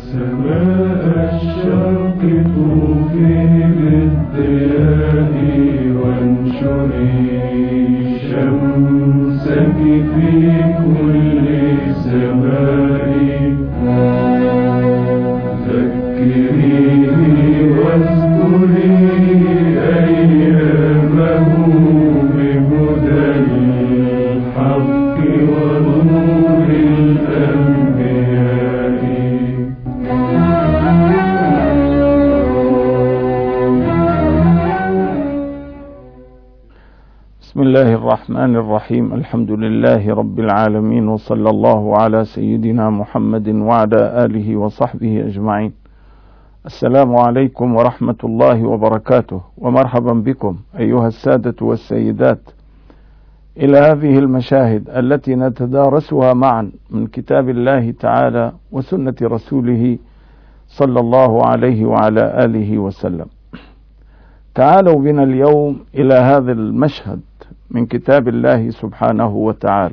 سماء الشرق طوفي بالضياء وانشري شمسك في كل سماء ذكريه واذكري أيامه بهدى الحق ونور الأنبياء. بسم الله الرحمن الرحيم. الحمد لله رب العالمين، وصلى الله على سيدنا محمد وعلى آله وصحبه أجمعين. السلام عليكم ورحمة الله وبركاته، ومرحبا بكم أيها السادة والسيدات إلى هذه المشاهد التي نتدارسها معا من كتاب الله تعالى وسنة رسوله صلى الله عليه وعلى آله وسلم. تعالوا بنا اليوم إلى هذا المشهد من كتاب الله سبحانه وتعالى.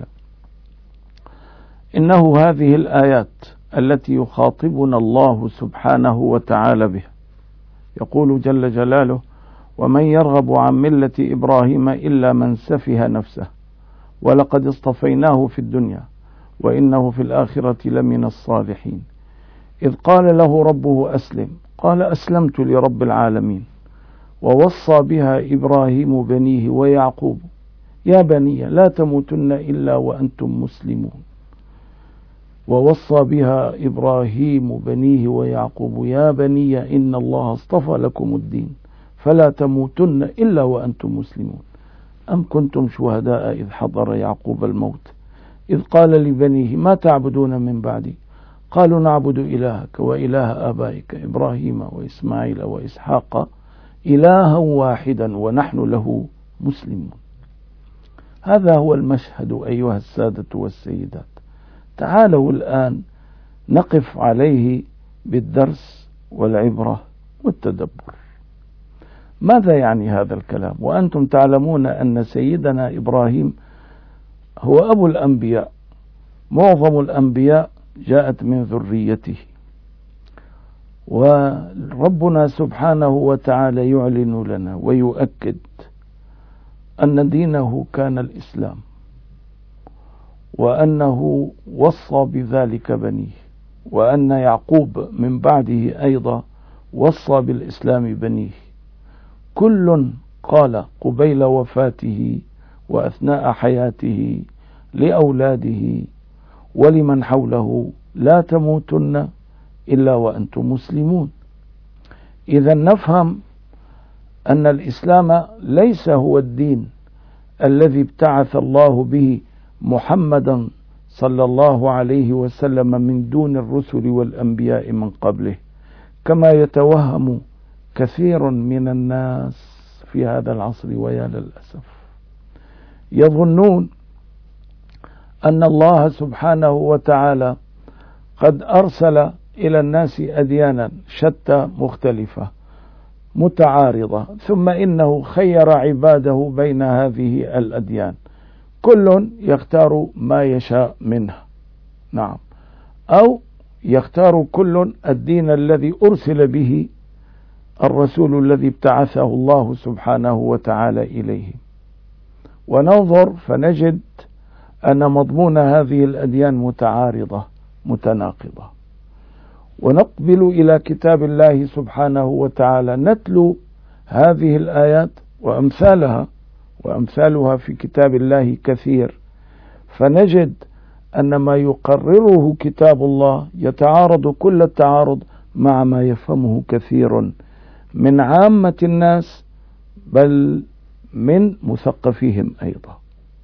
إنه هذه الآيات التي يخاطبنا الله سبحانه وتعالى بها. يقول جل جلاله: ومن يرغب عن ملة إبراهيم إلا من سفه نفسه ولقد اصطفيناه في الدنيا وإنه في الآخرة لمن الصالحين إذ قال له ربه أسلم قال أسلمت لرب العالمين ووصى بها إبراهيم بنيه ويعقوب يا بني لا تموتن إلا وأنتم مسلمون. ووصى بها إبراهيم بنيه ويعقوب يا بني إن الله اصطفى لكم الدين فلا تموتن إلا وأنتم مسلمون. أم كنتم شهداء إذ حضر يعقوب الموت إذ قال لبنيه ما تعبدون من بعدي قالوا نعبد إلهك وإله آبائك إبراهيم وإسماعيل وإسحاق إلها واحدا ونحن له مسلمون. هذا هو المشهد أيها السادة والسيدات. تعالوا الآن نقف عليه بالدرس والعبرة والتدبر. ماذا يعني هذا الكلام؟ وأنتم تعلمون أن سيدنا إبراهيم هو أبو الأنبياء، معظم الأنبياء جاءت من ذريته، وربنا سبحانه وتعالى يعلن لنا ويؤكد أن دينه كان الإسلام، وأنه وصى بذلك بنيه، وأن يعقوب من بعده أيضا وصى بالإسلام بنيه. كل قال قبيل وفاته وأثناء حياته لأولاده ولمن حوله لا تموتن إلا وأنتم مسلمون. إذا نفهم أن الإسلام ليس هو الدين الذي ابتعث الله به محمدا صلى الله عليه وسلم من دون الرسل والأنبياء من قبله، كما يتوهم كثير من الناس في هذا العصر. ويا للأسف يظنون أن الله سبحانه وتعالى قد أرسل إلى الناس أديانا شتى مختلفة متعارضة، ثم إنه خير عباده بين هذه الأديان، كل يختار ما يشاء منها. نعم، أو يختار كل الدين الذي أرسل به الرسول الذي ابتعثه الله سبحانه وتعالى إليه. وننظر فنجد أن مضمون هذه الأديان متعارضة متناقضة. ونقبل إلى كتاب الله سبحانه وتعالى نتلو هذه الآيات وأمثالها في كتاب الله كثير، فنجد أن ما يقرره كتاب الله يتعارض كل التعارض مع ما يفهمه كثير من عامة الناس، بل من مثقفيهم أيضا.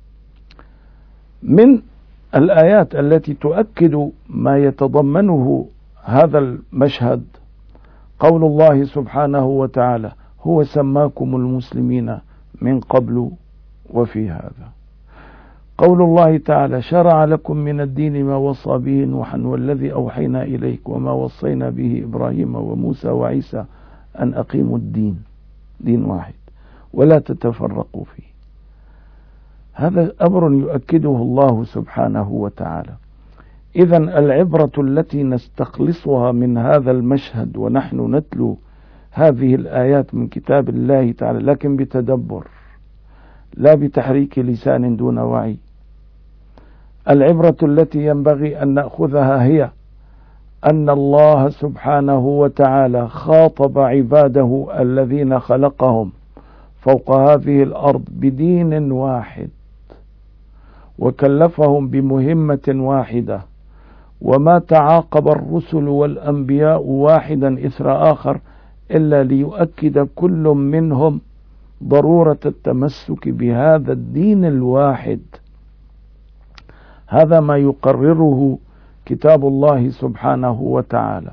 من الآيات التي تؤكد ما يتضمنه هذا المشهد قول الله سبحانه وتعالى هو سماكم المسلمين من قبل وفي هذا. قول الله تعالى شرع لكم من الدين ما وصى به نوحا والذي أوحينا إليك وما وصينا به إبراهيم وموسى وعيسى أن أقيموا الدين، دين واحد ولا تتفرقوا فيه. هذا أمر يؤكده الله سبحانه وتعالى. إذن العبرة التي نستخلصها من هذا المشهد ونحن نتلو هذه الآيات من كتاب الله تعالى، لكن بتدبر لا بتحريك لسان دون وعي. العبرة التي ينبغي أن نأخذها هي أن الله سبحانه وتعالى خاطب عباده الذين خلقهم فوق هذه الأرض بدين واحد، وكلفهم بمهمة واحدة، وما تعاقب الرسل والأنبياء واحدا إثر آخر إلا ليؤكد كل منهم ضرورة التمسك بهذا الدين الواحد. هذا ما يقرره كتاب الله سبحانه وتعالى.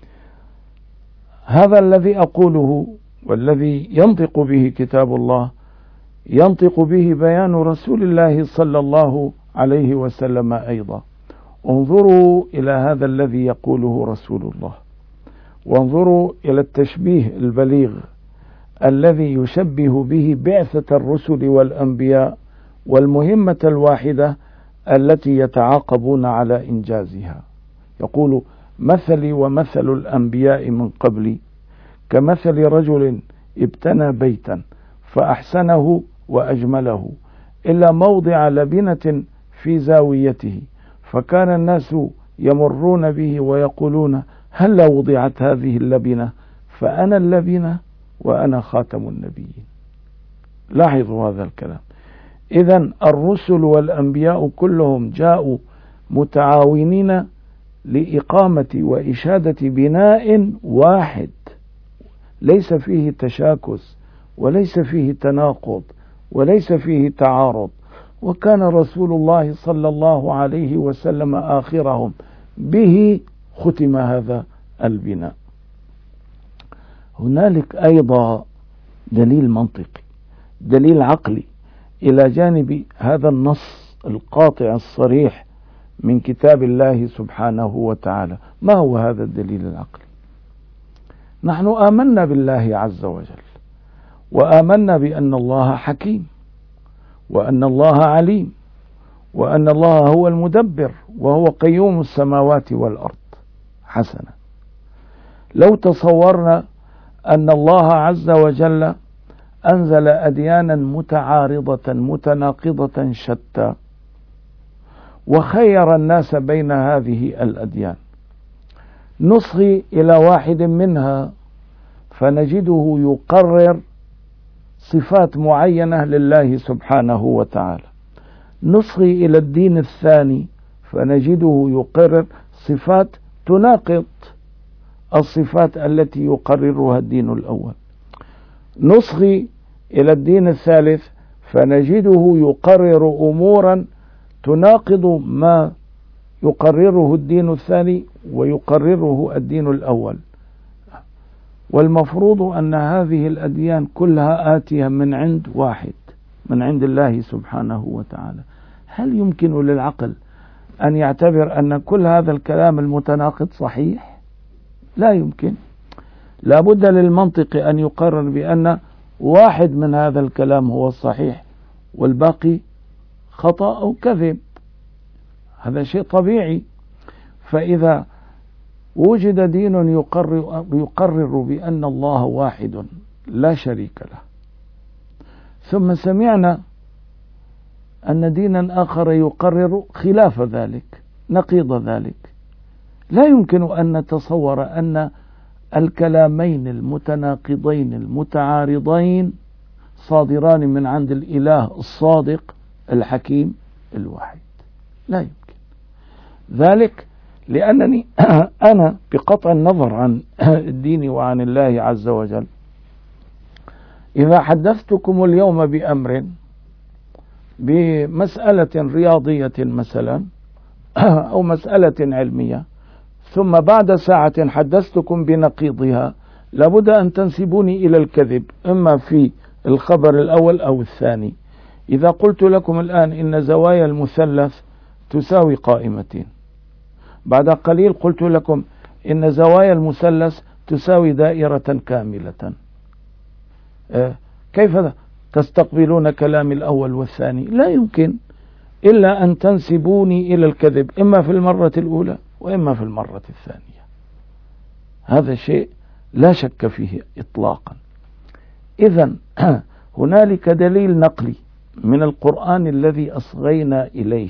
هذا الذي أقوله والذي ينطق به كتاب الله ينطق به بيان رسول الله صلى الله عليه وسلم أيضا. انظروا إلى هذا الذي يقوله رسول الله، وانظروا إلى التشبيه البليغ الذي يشبه به بعثة الرسل والأنبياء والمهمة الواحدة التي يتعاقبون على إنجازها. يقول: مثلي ومثل الأنبياء من قبلي كمثل رجل ابتنى بيتا فأحسنه وأجمله إلا موضع لبنة في زاويته، فكان الناس يمرون به ويقولون: هل وضعت هذه اللبنة؟ فأنا اللبنة وأنا خاتم النبيين. لاحظوا هذا الكلام. إذن الرسل والأنبياء كلهم جاءوا متعاونين لإقامة وإشادة بناء واحد، ليس فيه تشاكس وليس فيه تناقض وليس فيه تعارض. وكان رسول الله صلى الله عليه وسلم آخرهم، به ختم هذا البناء. هنالك أيضا دليل منطقي، دليل عقلي، إلى جانب هذا النص القاطع الصريح من كتاب الله سبحانه وتعالى. ما هو هذا الدليل العقلي؟ نحن آمنا بالله عز وجل، وآمنا بأن الله حكيم، وأن الله عليم، وأن الله هو المدبر وهو قيوم السماوات والأرض. حسنا، لو تصورنا أن الله عز وجل أنزل أديانا متعارضة متناقضة شتى وخير الناس بين هذه الأديان، نصغي إلى واحد منها فنجده يقرر صفات معينة لله سبحانه وتعالى، نصغي إلى الدين الثاني فنجده يقرر صفات تناقض الصفات التي يقررها الدين الأول، نصغي إلى الدين الثالث فنجده يقرر أمورا تناقض ما يقرره الدين الثاني ويقرره الدين الأول. والمفروض أن هذه الأديان كلها آتية من عند واحد، من عند الله سبحانه وتعالى. هل يمكن للعقل أن يعتبر أن كل هذا الكلام المتناقض صحيح؟ لا يمكن. لا بد للمنطق أن يقرر بأن واحد من هذا الكلام هو الصحيح والباقي خطأ أو كذب. هذا شيء طبيعي. فإذا وجد دين يقرر بأن الله واحد لا شريك له، ثم سمعنا أن دينا آخر يقرر خلاف ذلك نقيض ذلك، لا يمكن أن نتصور أن الكلامين المتناقضين المتعارضين صادران من عند الإله الصادق الحكيم الواحد. لا يمكن ذلك، لأنني أنا بقطع النظر عن الدين وعن الله عز وجل إذا حدثتكم اليوم بأمر بمسألة رياضية مثلا أو مسألة علمية، ثم بعد ساعة حدثتكم بنقيضها، لابد أن تنسبوني إلى الكذب، إما في الخبر الأول أو الثاني. إذا قلت لكم الآن إن زوايا المثلث تساوي قائمتين، بعد قليل قلت لكم إن زوايا المثلث تساوي دائرة كاملة، كيف تستقبلون كلام الأول والثاني؟ لا يمكن. إلا أن تنسبوني إلى الكذب، إما في المرة الأولى وإما في المرة الثانية. هذا شيء لا شك فيه إطلاقا. إذن هنالك دليل نقلي من القرآن الذي أصغينا إليه،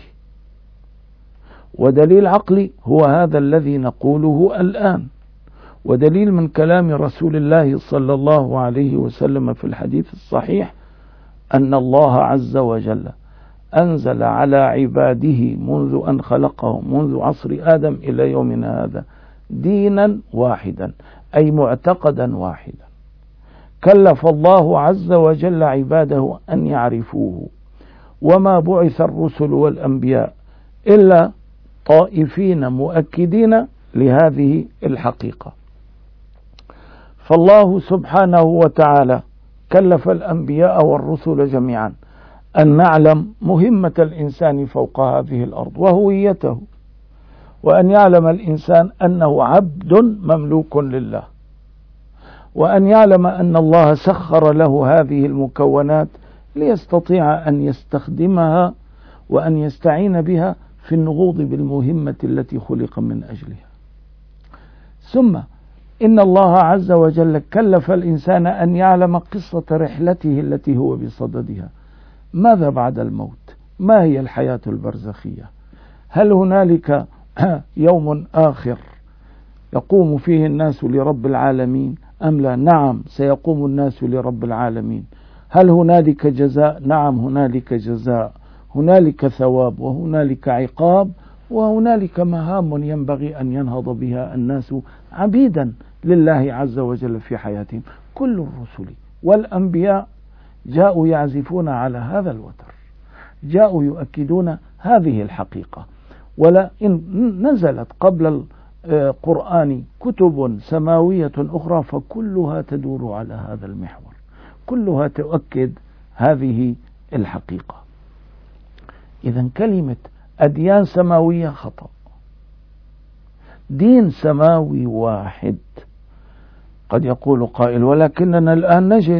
ودليل عقلي هو هذا الذي نقوله الآن، ودليل من كلام رسول الله صلى الله عليه وسلم في الحديث الصحيح أن الله عز وجل أنزل على عباده منذ أن خلقهم، منذ عصر آدم إلى يومنا هذا، دينا واحدا، أي معتقدا واحدا. كلف الله عز وجل عباده أن يعرفوه، وما بعث الرسل والأنبياء إلا طائفين مؤكدين لهذه الحقيقة. فالله سبحانه وتعالى كلف الأنبياء والرسل جميعا أن نعلم مهمة الإنسان فوق هذه الأرض وهويته، وأن يعلم الإنسان أنه عبد مملوك لله، وأن يعلم أن الله سخر له هذه المكونات ليستطيع أن يستخدمها وأن يستعين بها في النهوض بالمهمة التي خلق من أجلها. ثم إن الله عز وجل كلف الإنسان أن يعلم قصة رحلته التي هو بصددها. ماذا بعد الموت؟ ما هي الحياة البرزخية؟ هل هنالك يوم آخر يقوم فيه الناس لرب العالمين أم لا؟ نعم، سيقوم الناس لرب العالمين. هل هنالك جزاء؟ نعم، هنالك جزاء، هنالك ثواب وهنالك عقاب، وهنالك مهام ينبغي أن ينهض بها الناس عبيدا لله عز وجل في حياتهم. كل الرسل والأنبياء جاءوا يعزفون على هذا الوتر، جاءوا يؤكدون هذه الحقيقة. ولا إن نزلت قبل القرآن كتب سماوية أخرى فكلها تدور على هذا المحور، كلها تؤكد هذه الحقيقة. إذن كلمة أديان سماوية خطأ. دين سماوي واحد. قد يقول قائل ولكننا الآن نجد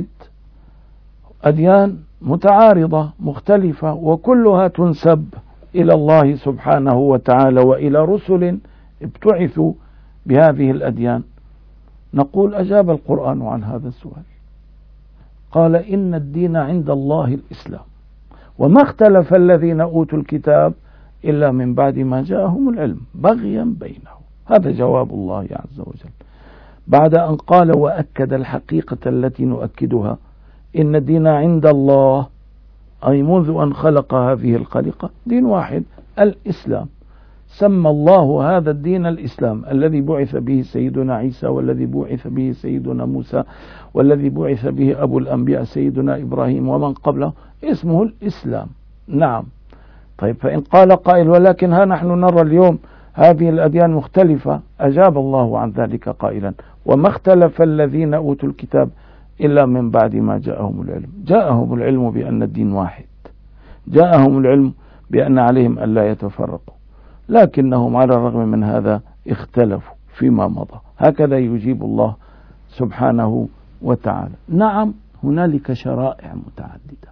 أديان متعارضة مختلفة وكلها تنسب إلى الله سبحانه وتعالى وإلى رسل ابتعثوا بهذه الأديان. نقول أجاب القرآن عن هذا السؤال، قال إن الدين عند الله الإسلام، وما اختلف الذين أوتوا الكتاب إلا من بعد ما جاءهم العلم بغيا بينهم. هذا جواب الله عز وجل بعد أن قال وأكد الحقيقة التي نؤكدها، إن الدين عند الله، أي منذ أن خلق هذه الخليقة دين واحد الإسلام. سمى الله هذا الدين الإسلام الذي بعث به سيدنا عيسى، والذي بعث به سيدنا موسى، والذي بعث به أبو الأنبياء سيدنا إبراهيم ومن قبله، اسمه الإسلام. نعم. طيب، فإن قال قائل ولكن ها نحن نرى اليوم هذه الأديان مختلفة، أجاب الله عن ذلك قائلا وما اختلف الذين أوتوا الكتاب إلا من بعد ما جاءهم العلم. جاءهم العلم بأن الدين واحد، جاءهم العلم بأن عليهم ألا يتفرقوا، لكنهم على الرغم من هذا اختلفوا فيما مضى. هكذا يجيب الله سبحانه وتعالى. نعم، هنالك شرائع متعددة،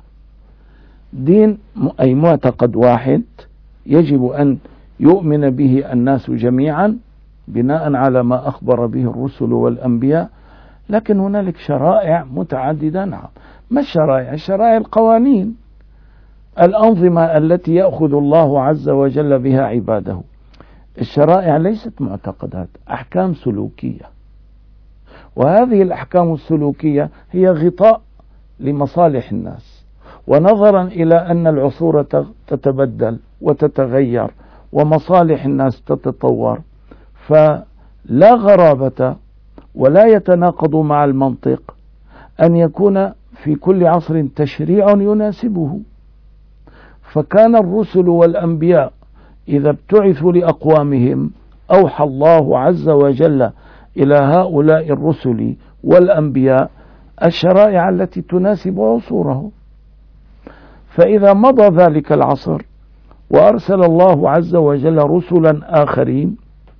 دين أي معتقد واحد يجب أن يؤمن به الناس جميعا بناء على ما أخبر به الرسل والأنبياء، لكن هنالك شرائع متعددة. نعم. ما الشرائع؟ الشرائع القوانين، الأنظمة التي يأخذ الله عز وجل بها عباده. الشرائع ليست معتقدات، أحكام سلوكية، وهذه الأحكام السلوكية هي غطاء لمصالح الناس، ونظرا إلى أن العصور تتبدل وتتغير ومصالح الناس تتطور، فلا غرابة ولا يتناقض مع المنطق أن يكون في كل عصر تشريع يناسبه. فكان الرسل والأنبياء إذا ابتعثوا لأقوامهم أوحى الله عز وجل إلى هؤلاء الرسل والأنبياء الشرائع التي تناسب عصوره. فإذا مضى ذلك العصر وأرسل الله عز وجل رسلا آخرين،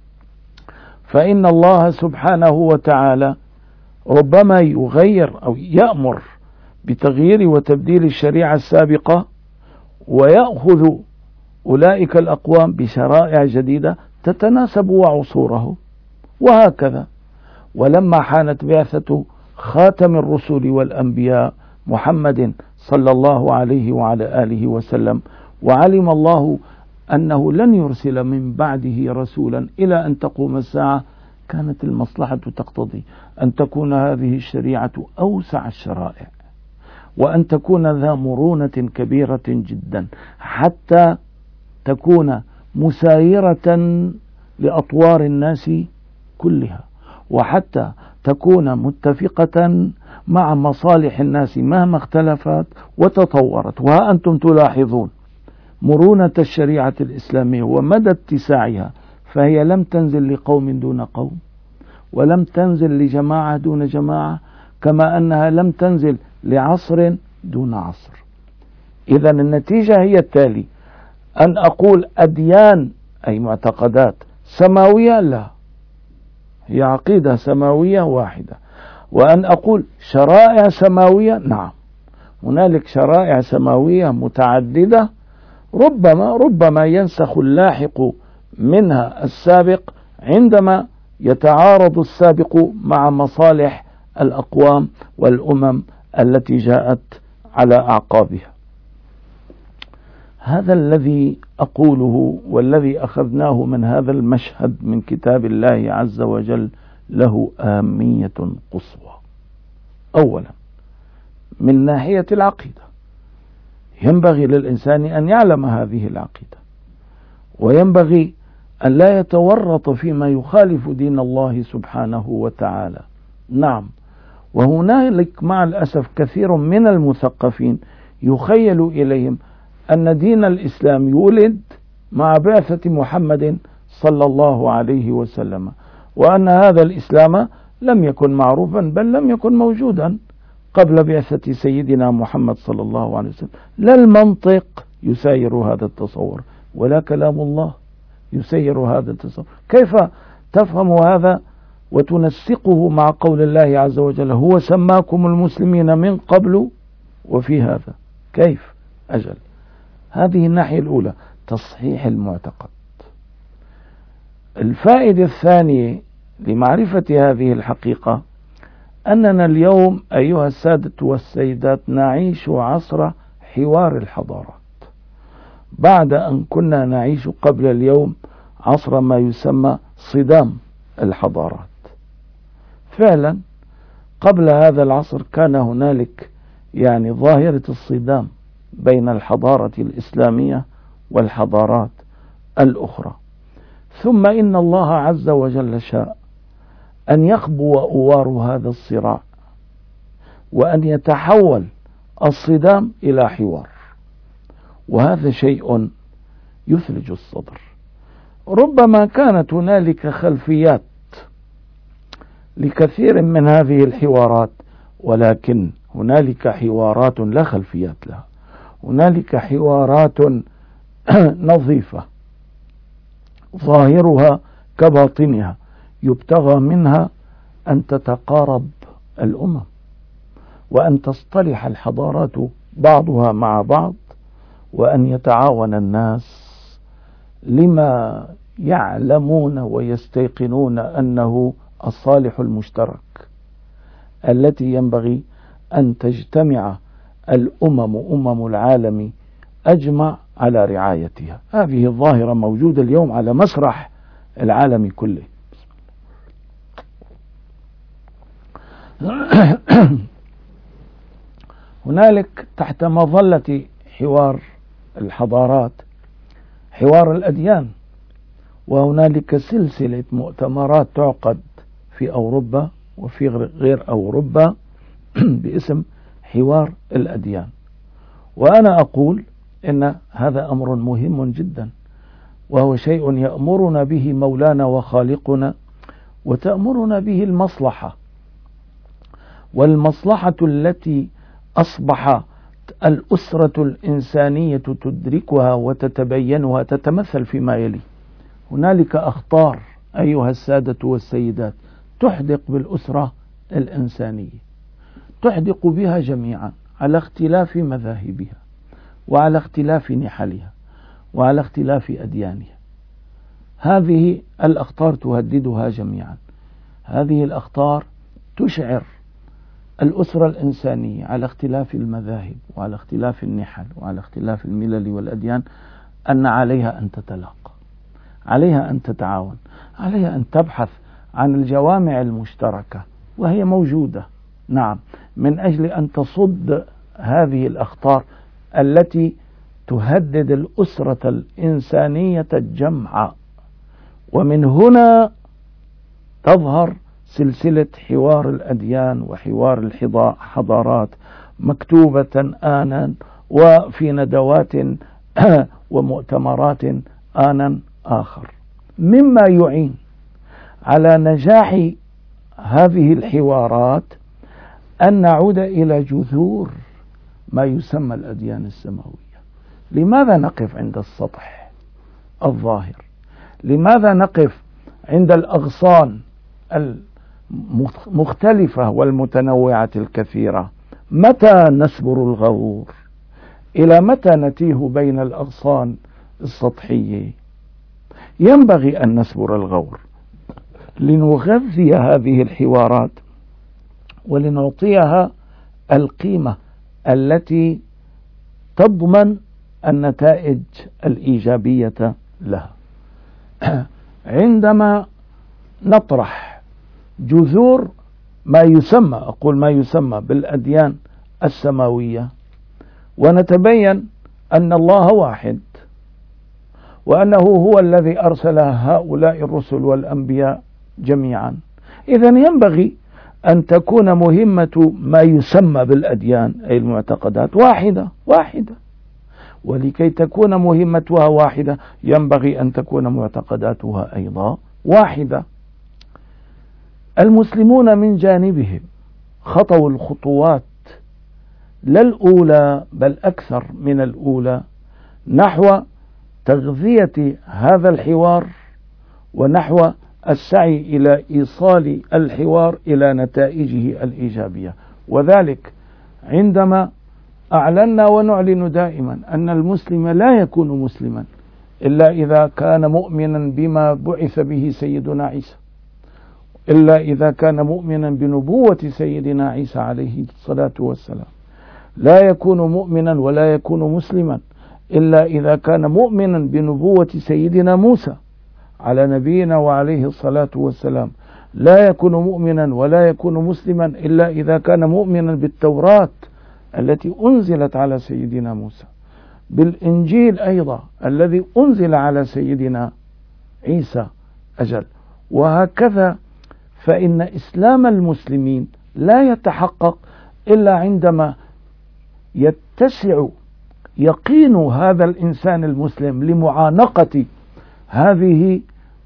فإن الله سبحانه وتعالى ربما يغير أو يأمر بتغيير وتبديل الشريعة السابقة، ويأخذ أولئك الأقوام بشرائع جديدة تتناسب وعصوره، وهكذا. ولما حانت بعثة خاتم الرسل والأنبياء محمد صلى الله عليه وعلى آله وسلم، وعلم الله أنه لن يرسل من بعده رسولا إلى أن تقوم الساعة، كانت المصلحة تقتضي أن تكون هذه الشريعة أوسع الشرائع، وأن تكون ذا مرونة كبيرة جدا، حتى تكون مسايرة لأطوار الناس كلها، وحتى تكون متفقة مع مصالح الناس مهما اختلفت وتطورت. وها أنتم تلاحظون مرونة الشريعة الإسلامية ومدى اتساعها، فهي لم تنزل لقوم دون قوم، ولم تنزل لجماعة دون جماعة، كما أنها لم تنزل لعصر دون عصر. إذا النتيجة هي التالي: أن أقول أديان أي معتقدات سماوية، لا، هي عقيدة سماوية واحدة. وأن أقول شرائع سماوية، نعم، هنالك شرائع سماوية متعددة، ربما ينسخ اللاحق منها السابق عندما يتعارض السابق مع مصالح الأقوام والأمم التي جاءت على أعقابها. هذا الذي أقوله والذي أخذناه من هذا المشهد من كتاب الله عز وجل له أهمية قصوى. أولا، من ناحية العقيدة، ينبغي للإنسان أن يعلم هذه العقيدة، وينبغي أن لا يتورط فيما يخالف دين الله سبحانه وتعالى. نعم، وهنالك مع الأسف كثير من المثقفين يخيل إليهم أن دين الإسلام يولد مع بعثة محمد صلى الله عليه وسلم، وأن هذا الإسلام لم يكن معروفا بل لم يكن موجودا قبل بعثة سيدنا محمد صلى الله عليه وسلم. لا المنطق يسير هذا التصور، ولا كلام الله يسير هذا التصور. كيف تفهم هذا وتنسقه مع قول الله عز وجل: هو سماكم المسلمين من قبل وفي هذا؟ كيف؟ أجل. هذه الناحية الأولى، تصحيح المعتقد. الفائدة الثانية لمعرفة هذه الحقيقة أننا اليوم أيها السادة والسيدات نعيش عصر حوار الحضارات، بعد أن كنا نعيش قبل اليوم عصر ما يسمى صدام الحضارات. فعلا قبل هذا العصر كان هنالك ظاهرة الصدام بين الحضارة الإسلامية والحضارات الأخرى، ثم إن الله عز وجل شاء أن يخبو أوار هذا الصراع، وأن يتحول الصدام إلى حوار، وهذا شيء يثلج الصدر. ربما كانت هنالك خلفيات لكثير من هذه الحوارات، ولكن هنالك حوارات لا خلفيات لها، هنالك حوارات نظيفة ظاهرها كباطنها، يبتغى منها أن تتقارب الأمم، وأن تصطلح الحضارات بعضها مع بعض، وأن يتعاون الناس لما يعلمون ويستيقنون أنه الصالح المشترك التي ينبغي أن تجتمع أمم العالم أجمع على رعايتها. هذه الظاهرة موجودة اليوم على مسرح العالم كله. هنالك تحت مظلة حوار الحضارات حوار الأديان، وهنالك سلسلة مؤتمرات تعقد في أوروبا وفي غير أوروبا باسم حوار الأديان. وأنا أقول إن هذا أمر مهم جدا، وهو شيء يأمرنا به مولانا وخالقنا، وتأمرنا به المصلحة، والمصلحة التي أصبح الأسرة الإنسانية تدركها وتتبينها تتمثل فيما يلي. هنالك أخطار أيها السادة والسيدات تحدق بالأسرة الإنسانية، تحدق بها جميعا على اختلاف مذاهبها وعلى اختلاف نحلها، وعلى اختلاف أديانها. هذه الأخطار تهددها جميعا. هذه الأخطار تشعر الأسرة الإنسانية على اختلاف المذاهب وعلى اختلاف النحل وعلى اختلاف الملل والأديان أن عليها أن تتلاقى، عليها أن تتعاون، عليها أن تبحث عن الجوامع المشتركة، وهي موجودة نعم، من أجل أن تصد هذه الأخطار التي تهدد الأسرة الإنسانية الجمعاء. ومن هنا تظهر سلسلة حوار الأديان وحوار الحضارات مكتوبة آنا وفي ندوات ومؤتمرات آنا آخر. مما يعين على نجاح هذه الحوارات أن نعود إلى جذور ما يسمى الأديان السماوية. لماذا نقف عند السطح الظاهر؟ لماذا نقف عند الأغصان المختلفة والمتنوعة الكثيرة؟ متى نسبر الغرور؟ إلى متى نتيه بين الأغصان السطحية؟ ينبغي أن نسبر الغور لنغذي هذه الحوارات ولنعطيها القيمة التي تضمن النتائج الإيجابية لها. عندما نطرح جذور ما يسمى بالأديان السماوية ونتبين أن الله واحد وأنه هو الذي أرسل هؤلاء الرسل والأنبياء جميعا، إذن ينبغي أن تكون مهمة ما يسمى بالأديان أي المعتقدات واحدة، ولكي تكون مهمتها واحدة ينبغي أن تكون معتقداتها أيضا واحدة. المسلمون من جانبهم خطوا الخطوات لا الأولى بل أكثر من الأولى نحو تغذية هذا الحوار ونحو السعي إلى إيصال الحوار إلى نتائجه الإيجابية. وذلك عندما أعلنا ونعلن دائما أن المسلم لا يكون مسلما إلا إذا كان مؤمنا بما بعث به سيدنا عيسى، إلا إذا كان مؤمنا بنبوة سيدنا عيسى عليه الصلاة والسلام، لا يكون مؤمنا ولا يكون مسلما إلا إذا كان مؤمنا بنبوة سيدنا موسى على نبينا وعليه الصلاة والسلام، لا يكون مؤمنا ولا يكون مسلما إلا إذا كان مؤمنا بالتوراة التي أنزلت على سيدنا موسى، بالإنجيل أيضا الذي أنزل على سيدنا عيسى أجل، وهكذا. فإن إسلام المسلمين لا يتحقق إلا عندما يتسع يقين هذا الإنسان المسلم لمعانقة هذه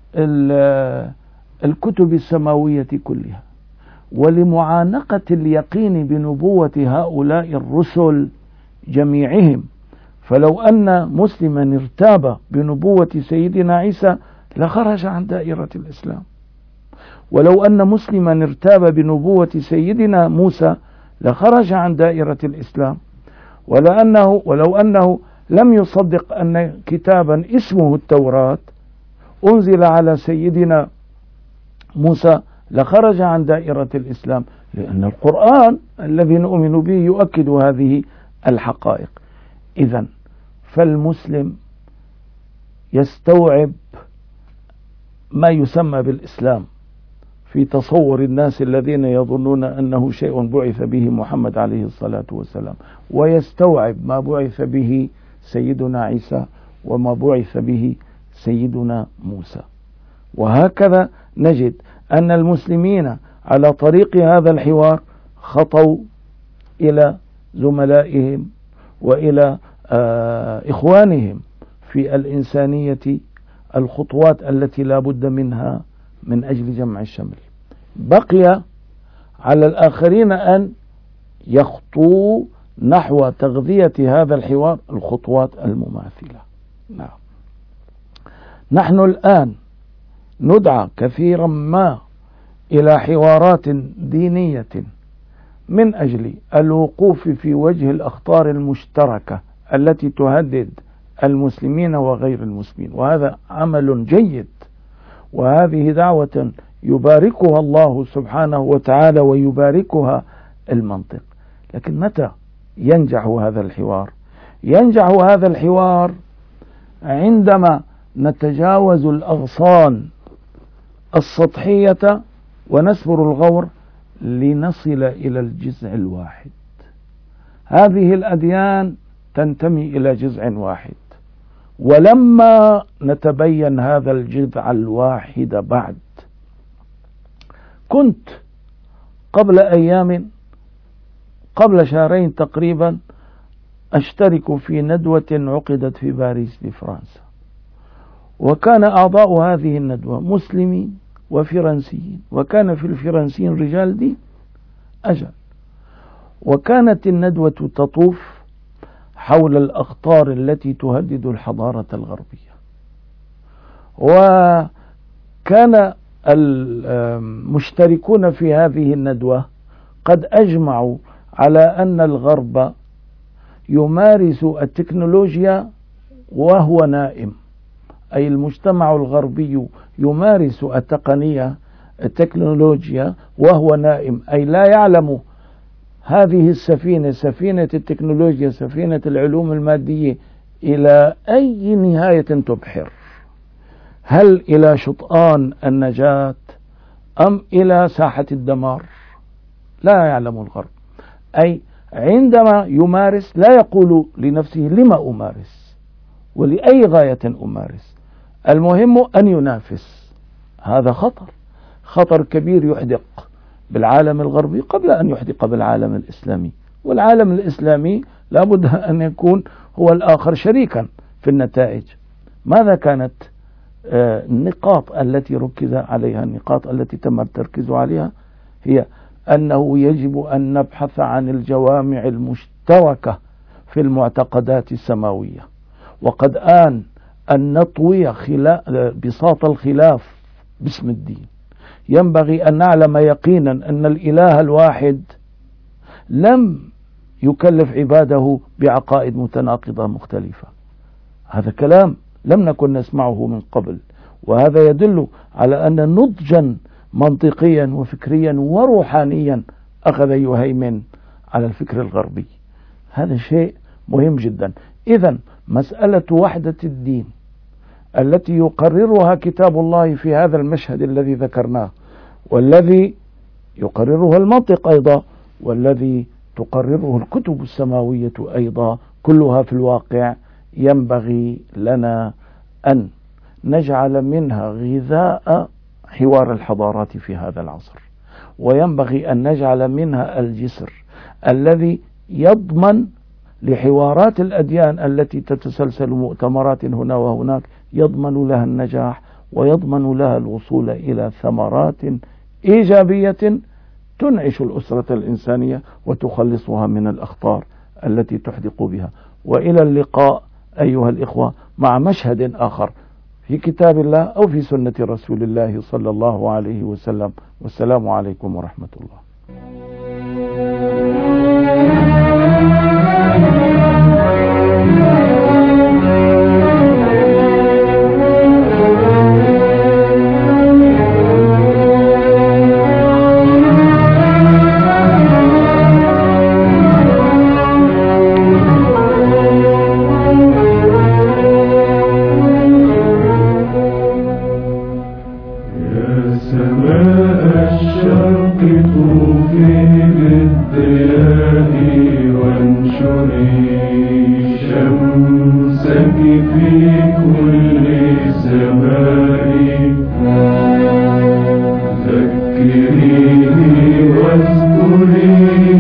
الكتب السماوية كلها، ولمعانقة اليقين بنبوة هؤلاء الرسل جميعهم. فلو أن مسلما ارتاب بنبوة سيدنا عيسى لخرج عن دائرة الإسلام، ولو أن مسلما ارتاب بنبوة سيدنا موسى لخرج عن دائرة الإسلام، ولو أنه لم يصدق أن كتابا اسمه التوراة أنزل على سيدنا موسى لخرج عن دائرة الإسلام، لأن القرآن الذي نؤمن به يؤكد هذه الحقائق. إذن فالمسلم يستوعب ما يسمى بالإسلام في تصور الناس الذين يظنون أنه شيء بعث به محمد عليه الصلاة والسلام، ويستوعب ما بعث به سيدنا عيسى وما بعث به سيدنا موسى. وهكذا نجد أن المسلمين على طريق هذا الحوار خطوا إلى زملائهم وإلى إخوانهم في الإنسانية الخطوات التي لا بد منها من أجل جمع الشمل. بقي على الآخرين أن يخطوا نحو تغذية هذا الحوار الخطوات المماثلة. نعم. نحن الآن ندعى كثيرا ما إلى حوارات دينية من أجل الوقوف في وجه الأخطار المشتركة التي تهدد المسلمين وغير المسلمين، وهذا عمل جيد، وهذه دعوة يباركها الله سبحانه وتعالى ويباركها المنطق. لكن متى ينجح هذا الحوار؟ ينجح هذا الحوار عندما نتجاوز الأغصان السطحية ونسفر الغور لنصل إلى الجذع الواحد. هذه الأديان تنتمي إلى جذع واحد، ولما نتبين هذا الجذع الواحد بعد، كنت قبل أيام، قبل شهرين تقريبا، أشترك في ندوة عقدت في باريس بفرنسا، وكان أعضاء هذه الندوة مسلمين وفرنسيين، وكان في الفرنسيين رجال دين أجل. وكانت الندوة تطوف حول الأخطار التي تهدد الحضارة الغربية، وكان المشتركون في هذه الندوة قد أجمعوا على أن الغرب يمارس التكنولوجيا وهو نائم، أي المجتمع الغربي يمارس التكنولوجيا وهو نائم، أي لا يعلم هذه السفينة، سفينة التكنولوجيا، سفينة العلوم المادية، إلى أي نهاية تبحر، هل إلى شطآن النجاة أم إلى ساحة الدمار؟ لا يعلم الغرب. أي عندما يمارس لا يقول لنفسه لما أمارس ولأي غاية أمارس، المهم أن ينافس. هذا خطر كبير يحدق بالعالم الغربي قبل أن يحدق بالعالم الإسلامي، والعالم الإسلامي لابد أن يكون هو الآخر شريكا في النتائج. ماذا كانت النقاط التي ركز عليها، النقاط التي تم التركيز عليها؟ هي أنه يجب أن نبحث عن الجوامع المشتركة في المعتقدات السماوية، وقد آن أن نطوي بساط الخلاف باسم الدين. ينبغي أن نعلم يقينا أن الإله الواحد لم يكلف عباده بعقائد متناقضة مختلفة. هذا كلام لم نكن نسمعه من قبل، وهذا يدل على أن نضجا منطقيا وفكريا وروحانيا أخذ يهيمن على الفكر الغربي. هذا شيء مهم جدا. إذن مسألة وحدة الدين التي يقررها كتاب الله في هذا المشهد الذي ذكرناه، والذي يقررها المنطق أيضا، والذي تقرره الكتب السماوية أيضا، كلها في الواقع ينبغي لنا أن نجعل منها غذاء حوار الحضارات في هذا العصر، وينبغي أن نجعل منها الجسر الذي يضمن لحوارات الأديان التي تتسلسل مؤتمرات هنا وهناك، يضمن لها النجاح ويضمن لها الوصول إلى ثمرات إيجابية تنعش الأسرة الإنسانية وتخلصها من الأخطار التي تحدق بها. وإلى اللقاء أيها الإخوة مع مشهد آخر في كتاب الله أو في سنة رسول الله صلى الله عليه وسلم، والسلام عليكم ورحمة الله. ذكريني واذكريني